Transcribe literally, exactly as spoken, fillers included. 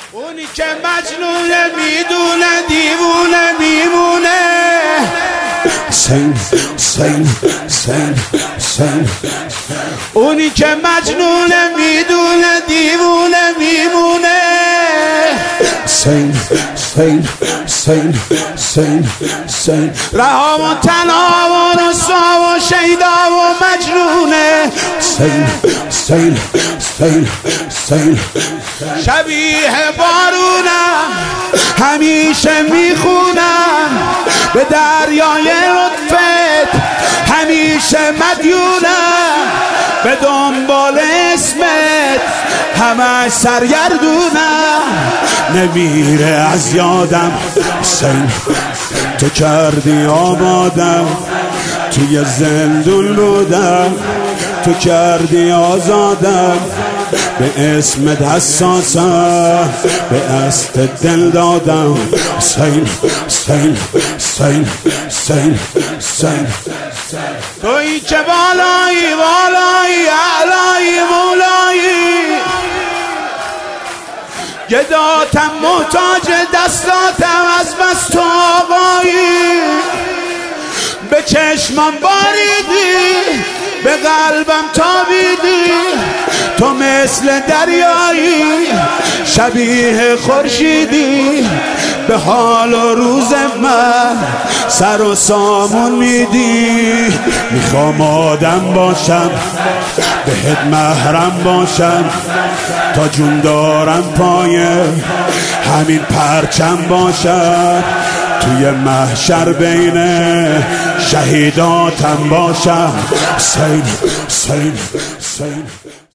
اونی که مجنونه میدونه دیوونه میمونه. حسین حسین حسین حسین اونی که مجنونه میدونه دیوونه میمونه. حسین حسین حسین حسین حسین رها و تنها و رسوا و شیدا و مجنونه. حسین حسین حسین حسین شبیه بارونم همیشه میخونم به دریای لطفت، همیشه مدیونم به دنبال اسمت، همش سرگردونم نمیره از یادم. حسین تو کردی آبادم، توی زندون بودم، تو کردی آزادم، به اسمت حساسم، به است دل دادم. حسین حسین حسین حسین حسین تویی که بالایی بالایی اعلایی مولایی، گداتم محتاج دستاتم از بس تو آقایی. به چشمم باریدی به قلبم تابیدی، تو مثل دریایی شبیه خورشیدی، به حال و روز من سر و سامون میدی. میخوام آدم باشم بهت محرم باشم، تا جون دارم پایه همین پرچم باشم، توی محشر بین شهیداتم باشم. حسین حسین حسین